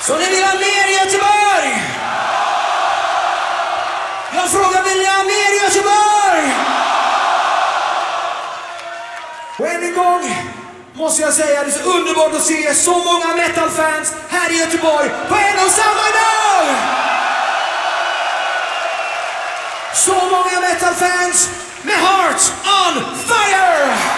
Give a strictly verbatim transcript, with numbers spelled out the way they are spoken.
Så ni vill ha mer i Göteborg? Jag frågar, vill ni ha mer i Göteborg? Och än en gång måste jag säga, det är så underbart att se så många metalfans här i Göteborg på en och samma dag! Så många metalfans med Heart on Fire!